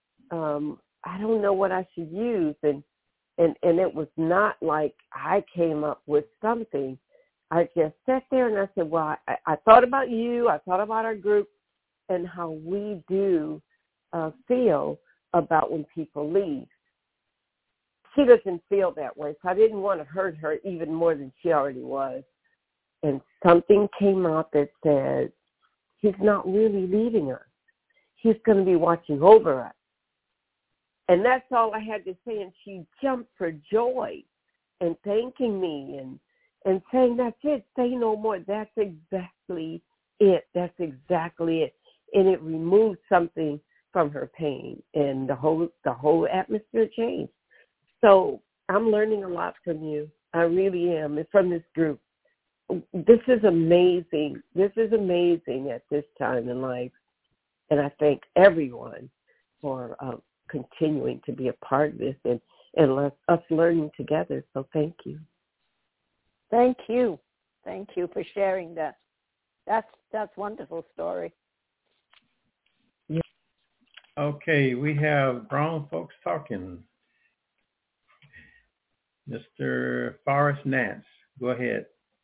I don't know what I should use. And it was not like I came up with something. I just sat there and I said, well, I thought about you. I thought about our group and how we do feel about when people leave. She doesn't feel that way, so I didn't want to hurt her even more than she already was. And something came out that says, he's not really leaving us. He's going to be watching over us. And that's all I had to say. And she jumped for joy and thanking me and saying, that's it, say no more. That's exactly it. That's exactly it. And it removed something from her pain, and the whole atmosphere changed. So I'm learning a lot from you. I really am, and from this group. This is amazing. This is amazing at this time in life. And I thank everyone for continuing to be a part of this and us learning together. So thank you. Thank you. Thank you for sharing that. That's wonderful story. Yeah. Okay, we have grown folks talking. Mr. Forrest Nance, go ahead.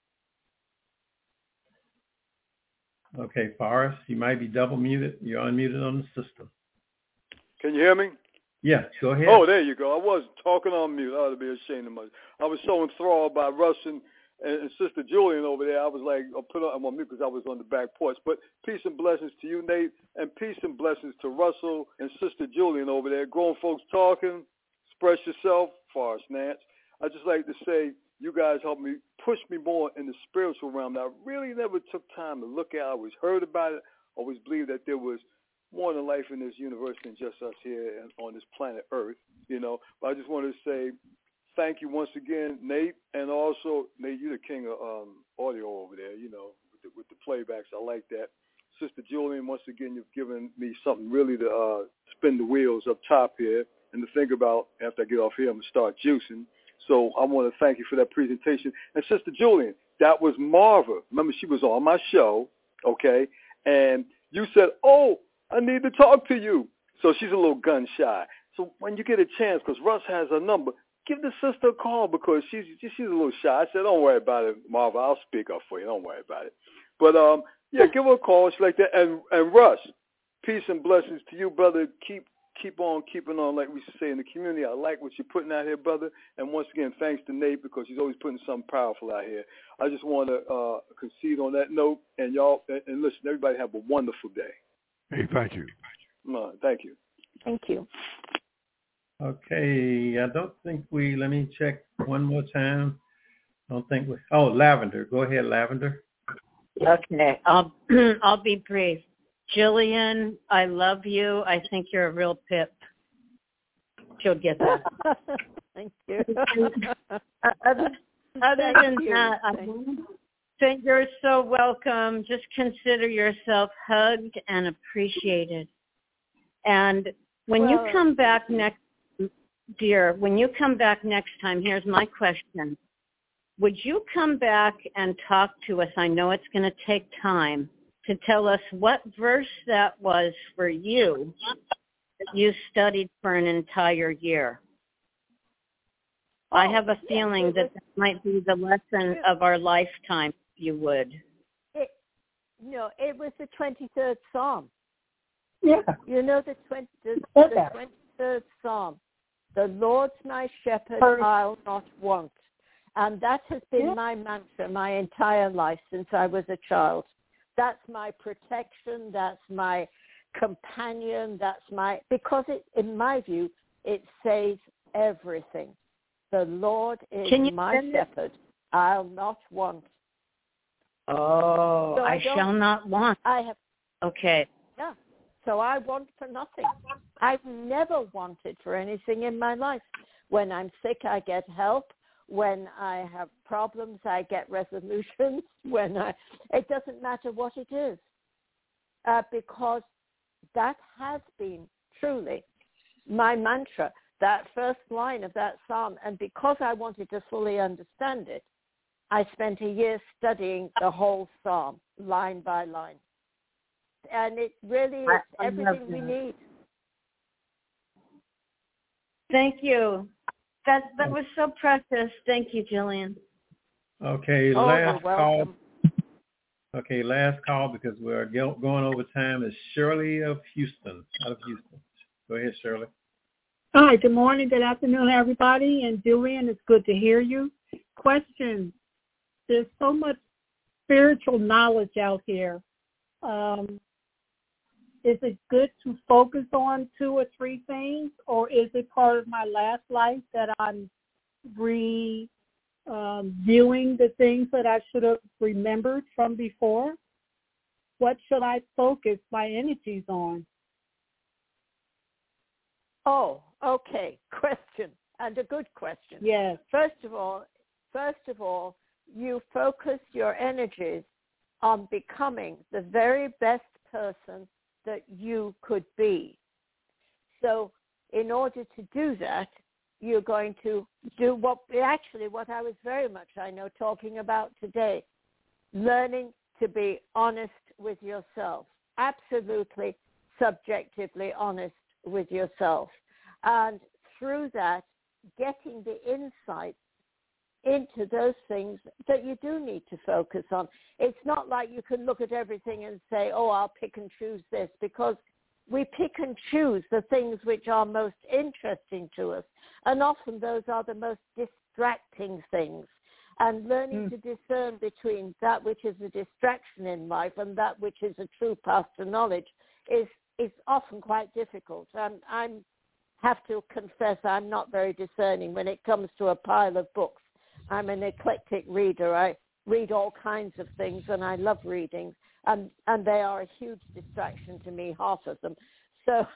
Okay, Forrest, you might be double muted. You're unmuted on the system. Can you hear me? Yeah, go ahead. Oh, there you go. I wasn't talking on mute. I ought to be ashamed of myself. I was so enthralled by Russ and Sister Julian over there. I was like, I'll put on mute because I was on the back porch. But peace and blessings to you, Nate, and peace and blessings to Russell and Sister Julian over there. Grown folks talking, express yourself, Forrest Nance. I just like to say, you guys helped me, push me more in the spiritual realm that I really never took time to look at. I always heard about it, always believed that there was more than life in this universe than just us here on this planet Earth, you know. But I just wanted to say thank you once again, Nate, and also, Nate, you're the king of audio over there, you know, with the playbacks. I like that. Sister Julian, once again, you've given me something really to spin the wheels up top here and to think about after I get off here. I'm going to start juicing. So I want to thank you for that presentation. And Sister Julian, that was Marva. Remember, she was on my show, okay? And you said, oh, I need to talk to you. So she's a little gun shy. So when you get a chance, because Russ has her number, give the sister a call because she's a little shy. I said, don't worry about it, Marva. I'll speak up for you. Don't worry about it. But, yeah, give her a call. She's like that. And Russ, peace and blessings to you, brother. Keep on keeping on, like we say in the community. I like what you're putting out here, brother. And once again, thanks to Nate because he's always putting something powerful out here. I just want to concede on that note. And y'all, and listen, everybody have a wonderful day. Hey, thank you. Thank you. Thank you. Okay, I don't think let me check one more time. Lavender. Go ahead, Lavender. Okay, I'll be brief. Jillian, I love you. I think you're a real pip. She'll get that. Thank you. Other than that, I think you're so welcome. Just consider yourself hugged and appreciated. And when you come back next, dear, when you come back next time, here's my question. Would you come back and talk to us? I know it's going to take time. To tell us what verse that was for you that you studied for an entire year. I have a feeling that might be the lesson of our lifetime, if you would. It was the 23rd Psalm. Yeah. You know the 23rd Psalm. The Lord's my shepherd, I'll not want. And that has been my mantra my entire life since I was a child. That's my protection. That's my companion. Because in my view, it says everything. The Lord is my shepherd. I'll not want. Oh, so I shall not want. Okay. Yeah. So I want for nothing. I've never wanted for anything in my life. When I'm sick, I get help. When I have problems, I get resolutions. It doesn't matter what it is, because that has been truly my mantra, that first line of that psalm. And because I wanted to fully understand it, I spent a year studying the whole psalm, line by line. And it really is everything we need. Thank you. That was so precious. Thank you, Jillian. Okay, last call. Okay, last call because we're going over time is Shirley of Houston, out of Houston. Go ahead, Shirley. Hi, good morning, good afternoon, everybody. And Jillian, it's good to hear you. Question. There's so much spiritual knowledge out here. Is it good to focus on 2 or 3 things, or is it part of my last life that I'm viewing the things that I should have remembered from before? What should I focus my energies on? Oh, okay. Question, and a good question. Yes. First of all, you focus your energies on becoming the very best person that you could be. So in order to do that, you're going to do what I was very much, I know, talking about today, learning to be honest with yourself, absolutely subjectively honest with yourself. And through that, getting the insight into those things that you do need to focus on. It's not like you can look at everything and say, oh, I'll pick and choose this, because we pick and choose the things which are most interesting to us. And often those are the most distracting things. And learning to discern between that which is a distraction in life and that which is a true path to knowledge is often quite difficult. And I have to confess I'm not very discerning when it comes to a pile of books. I'm an eclectic reader. I read all kinds of things, and I love reading, and they are a huge distraction to me, half of them. So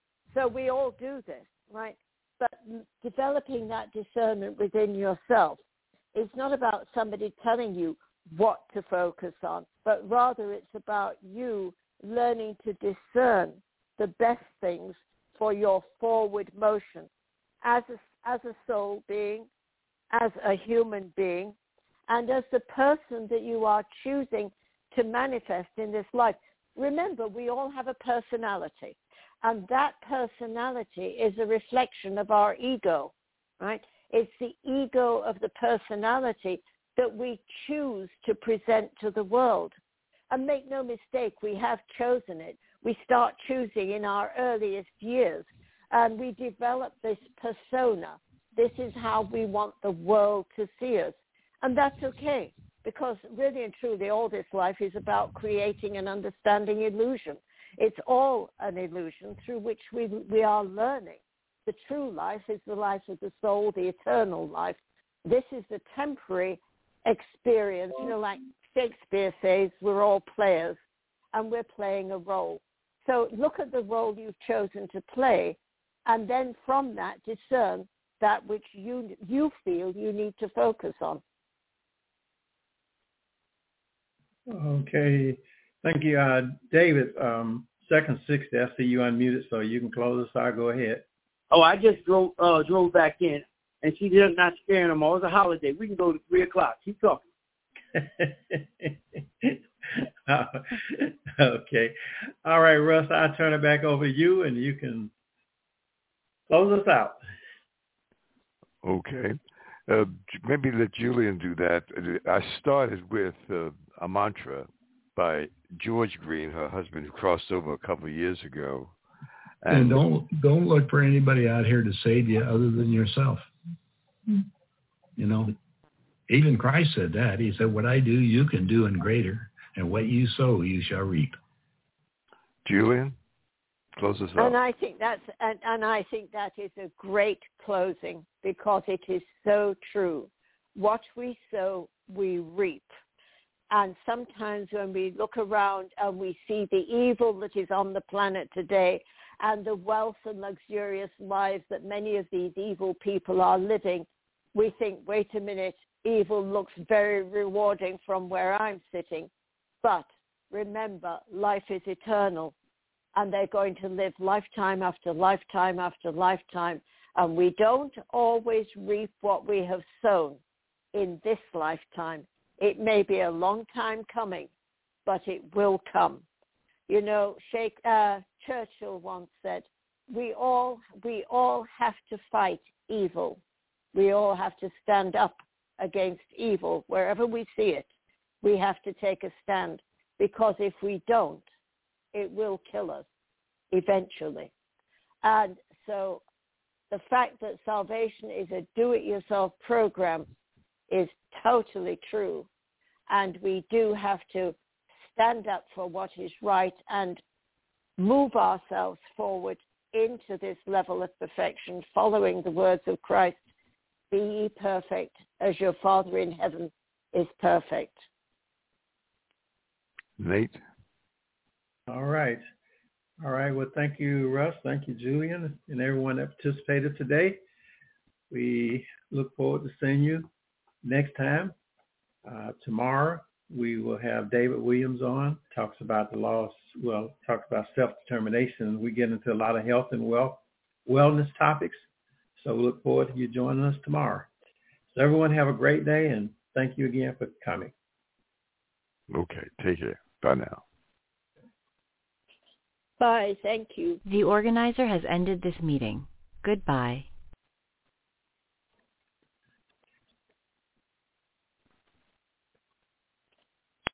we all do this, right? But developing that discernment within yourself is not about somebody telling you what to focus on, but rather it's about you learning to discern the best things for your forward motion as a soul being, as a human being, and as the person that you are choosing to manifest in this life. Remember, we all have a personality, and that personality is a reflection of our ego, right? It's the ego of the personality that we choose to present to the world. And make no mistake, we have chosen it. We start choosing in our earliest years, and we develop this persona. This is how we want the world to see us. And that's okay, because really and truly all this life is about creating and understanding illusion. It's all an illusion through which we are learning. The true life is the life of the soul, the eternal life. This is the temporary experience. You know, like Shakespeare says, we're all players, and we're playing a role. So look at the role you've chosen to play, and then from that discern that which you feel you need to focus on. Okay. Thank you. David, second 60, I see you unmuted, so you can close us out. Go ahead. Oh, I just drove back in, and she does not scare no more. It's a holiday. We can go to 3 o'clock. Keep talking. Okay. All right, Russ, I'll turn it back over to you, and you can close us out. Okay. Maybe let Julian do that. I started with a mantra by George Green, her husband, who crossed over a couple of years ago. And don't look for anybody out here to save you other than yourself. You know, even Christ said that. He said, what I do, you can do and greater, and what you sow, you shall reap. Julian? Close us And out. I think that is a great closing, because it is so true. What we sow, we reap. And sometimes when we look around and we see the evil that is on the planet today and the wealth and luxurious lives that many of these evil people are living, we think, wait a minute, evil looks very rewarding from where I'm sitting. But remember, life is eternal, and they're going to live lifetime after lifetime after lifetime. And we don't always reap what we have sown in this lifetime. It may be a long time coming, but it will come. You know, Churchill once said, we all have to fight evil. We all have to stand up against evil wherever we see it. We have to take a stand, because if we don't, it will kill us eventually. And so the fact that salvation is a do-it-yourself program is totally true. And we do have to stand up for what is right and move ourselves forward into this level of perfection, following the words of Christ, be ye perfect as your Father in heaven is perfect. Nate? All right. Well, thank you, Russ. Thank you, Julian, and everyone that participated today. We look forward to seeing you next time. Tomorrow, we will have David Williams on, talks about talks about self-determination. We get into a lot of health and wellness topics. So we look forward to you joining us tomorrow. So everyone have a great day, and thank you again for coming. Okay, take care. Bye now. Bye. Thank you. The organizer has ended this meeting. Goodbye.